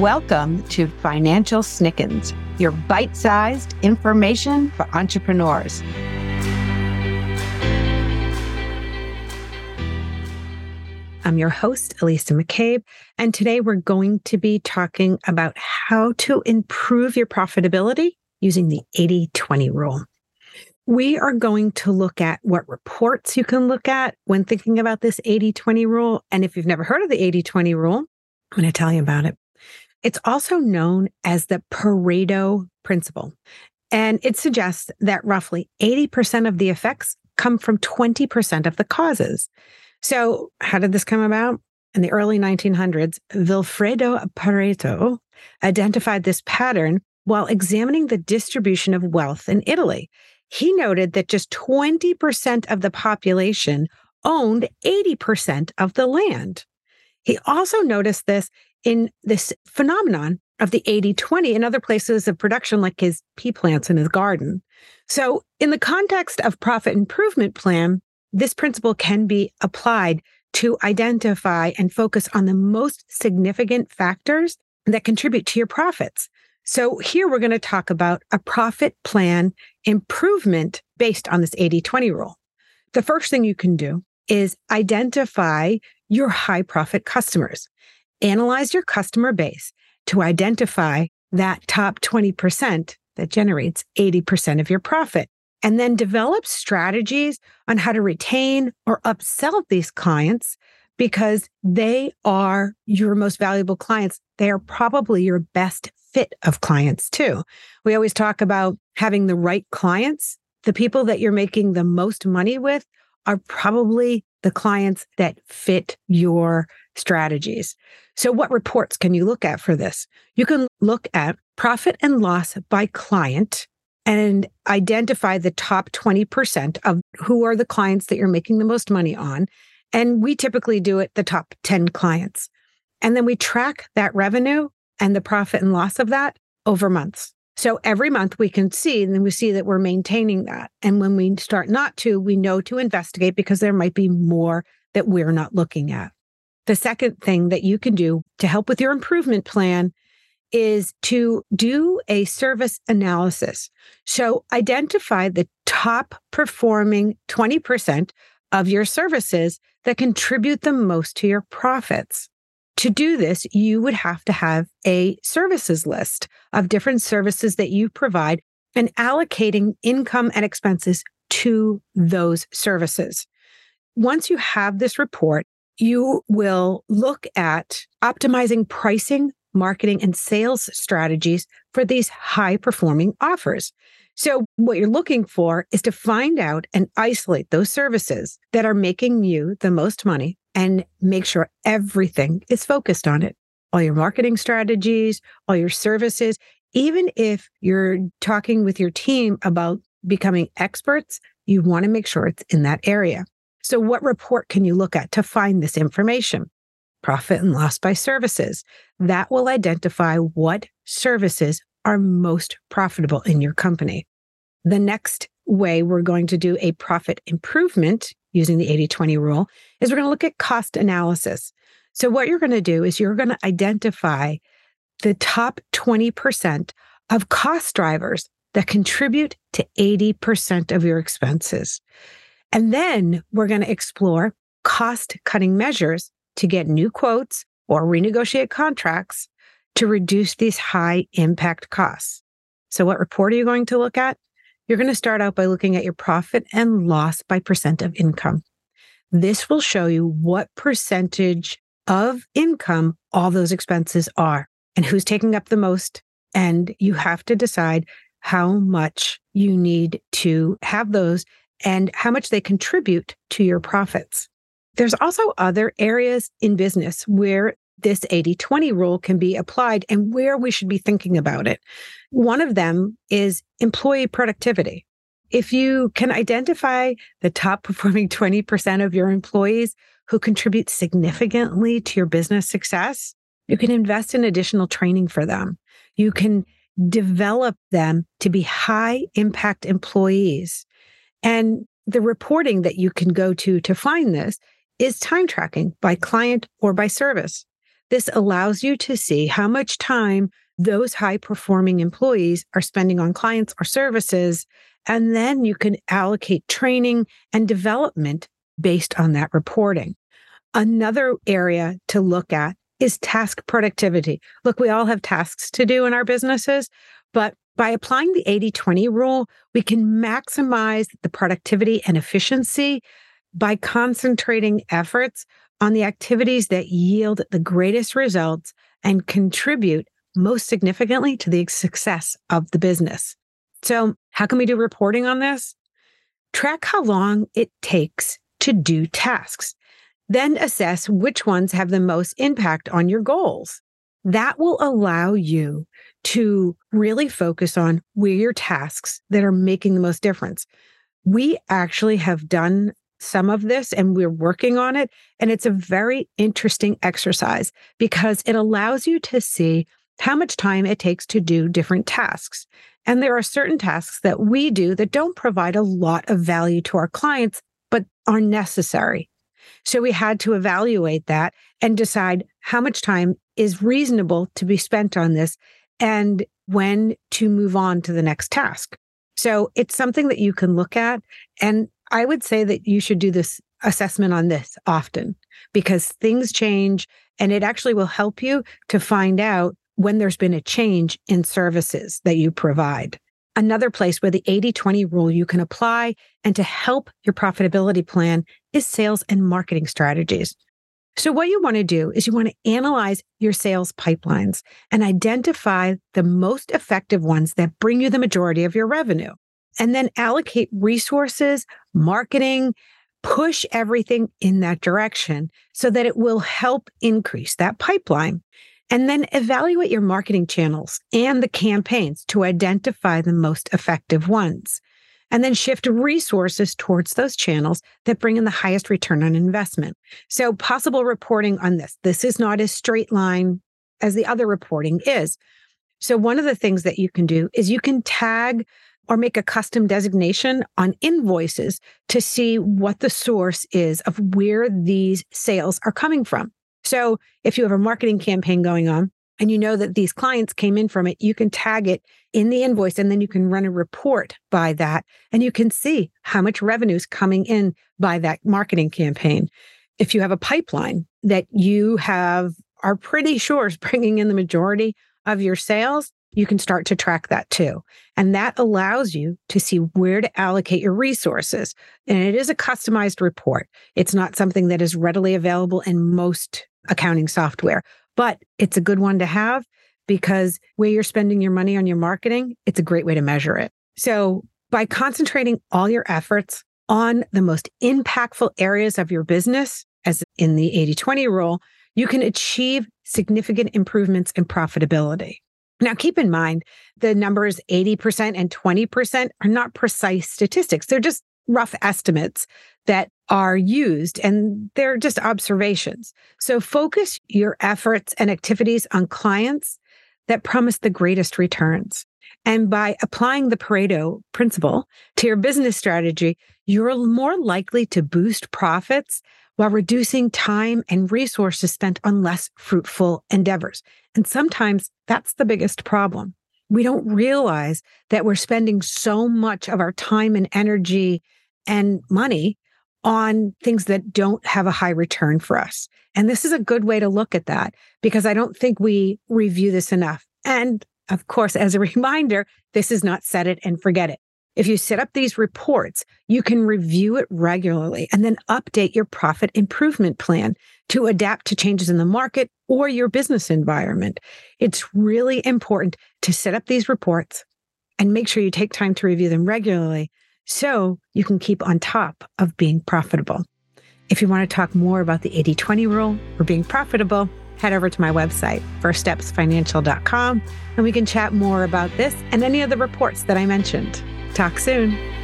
Welcome to Financial Snickens, your bite-sized information for entrepreneurs. I'm your host, Elisa McCabe, and today we're going to be talking about how to improve your profitability using the 80-20 rule. We are going to look at what reports you can look at when thinking about this 80-20 rule. And if you've never heard of the 80-20 rule, I'm going to tell you about it. It's also known as the Pareto principle. And it suggests that roughly 80% of the effects come from 20% of the causes. So how did this come about? In the early 1900s, Vilfredo Pareto identified this pattern while examining the distribution of wealth in Italy. He noted that just 20% of the population owned 80% of the land. He also noticed this in this phenomenon of the 80-20 in other places of production, like his pea plants in his garden. So in the context of profit improvement plan, this principle can be applied to identify and focus on the most significant factors that contribute to your profits. So here we're going to talk about a profit plan improvement based on this 80-20 rule. The first thing you can do is identify your high profit customers. Analyze your customer base to identify that top 20% that generates 80% of your profit. And then develop strategies on how to retain or upsell these clients because they are your most valuable clients. They are probably your best fit of clients too. We always talk about having the right clients. The people that you're making the most money with are probably the clients that fit your strategies. So what reports can you look at for this? You can look at profit and loss by client and identify the top 20% of who are the clients that you're making the most money on. And we typically do it the top 10 clients. And then we track that revenue and the profit and loss of that over months. So every month we can see, and then we see that we're maintaining that. And when we start not to, we know to investigate because there might be more that we're not looking at. The second thing that you can do to help with your improvement plan is to do a service analysis. So identify the top performing 20% of your services that contribute the most to your profits. To do this, you would have to have a services list of different services that you provide and allocating income and expenses to those services. Once you have this report, you will look at optimizing pricing, marketing, and sales strategies for these high-performing offers. So what you're looking for is to find out and isolate those services that are making you the most money and make sure everything is focused on it. All your marketing strategies, all your services, even if you're talking with your team about becoming experts, you want to make sure it's in that area. So what report can you look at to find this information? Profit and loss by services. That will identify what services are most profitable in your company. The next way we're going to do a profit improvement using the 80-20 rule is we're going to look at cost analysis. So what you're going to do is you're going to identify the top 20% of cost drivers that contribute to 80% of your expenses. And then we're going to explore cost-cutting measures to get new quotes or renegotiate contracts to reduce these high-impact costs. So what report are you going to look at? You're going to start out by looking at your profit and loss by percent of income. This will show you what percentage of income all those expenses are and who's taking up the most. And you have to decide how much you need to have those and how much they contribute to your profits. There's also other areas in business where this 80-20 rule can be applied and where we should be thinking about it. One of them is employee productivity. If you can identify the top performing 20% of your employees who contribute significantly to your business success, you can invest in additional training for them. You can develop them to be high impact employees. And the reporting that you can go to find this is time tracking by client or by service. This allows you to see how much time those high-performing employees are spending on clients or services, and then you can allocate training and development based on that reporting. Another area to look at is task productivity. Look, we all have tasks to do in our businesses, but by applying the 80-20 rule, we can maximize the productivity and efficiency by concentrating efforts on the activities that yield the greatest results and contribute most significantly to the success of the business. So, how can we do reporting on this? Track how long it takes to do tasks. Then assess which ones have the most impact on your goals. That will allow you to really focus on where your tasks that are making the most difference. We actually have done some of this and we're working on it. And it's a very interesting exercise because it allows you to see how much time it takes to do different tasks. And there are certain tasks that we do that don't provide a lot of value to our clients, but are necessary. So we had to evaluate that and decide how much time is reasonable to be spent on this and when to move on to the next task. So it's something that you can look at. And I would say that you should do this assessment on this often because things change and it actually will help you to find out when there's been a change in services that you provide. Another place where the 80-20 rule you can apply and to help your profitability plan is sales and marketing strategies. So what you want to do is you want to analyze your sales pipelines and identify the most effective ones that bring you the majority of your revenue. And then allocate resources, marketing, push everything in that direction so that it will help increase that pipeline. And then evaluate your marketing channels and the campaigns to identify the most effective ones. And then shift resources towards those channels that bring in the highest return on investment. So possible reporting on this. This is not as straight line as the other reporting is. So one of the things that you can do is you can tag or make a custom designation on invoices to see what the source is of where these sales are coming from. So if you have a marketing campaign going on and you know that these clients came in from it, you can tag it in the invoice and then you can run a report by that and you can see how much revenue is coming in by that marketing campaign. If you have a pipeline that you are pretty sure is bringing in the majority of your sales, you can start to track that too. And that allows you to see where to allocate your resources. And it is a customized report. It's not something that is readily available in most accounting software, but it's a good one to have because where you're spending your money on your marketing, it's a great way to measure it. So by concentrating all your efforts on the most impactful areas of your business, as in the 80-20 rule, you can achieve significant improvements in profitability. Now, keep in mind, the numbers 80% and 20% are not precise statistics. They're just rough estimates that are used, and they're just observations. So focus your efforts and activities on clients that promise the greatest returns. And by applying the Pareto principle to your business strategy, you're more likely to boost profits while reducing time and resources spent on less fruitful endeavors. And sometimes that's the biggest problem. We don't realize that we're spending so much of our time and energy and money on things that don't have a high return for us. And this is a good way to look at that because I don't think we review this enough. And of course, as a reminder, this is not set it and forget it. If you set up these reports, you can review it regularly and then update your profit improvement plan to adapt to changes in the market or your business environment. It's really important to set up these reports and make sure you take time to review them regularly so you can keep on top of being profitable. If you want to talk more about the 80-20 rule or being profitable, head over to my website, firststepsfinancial.com, and we can chat more about this and any of the reports that I mentioned. Talk soon.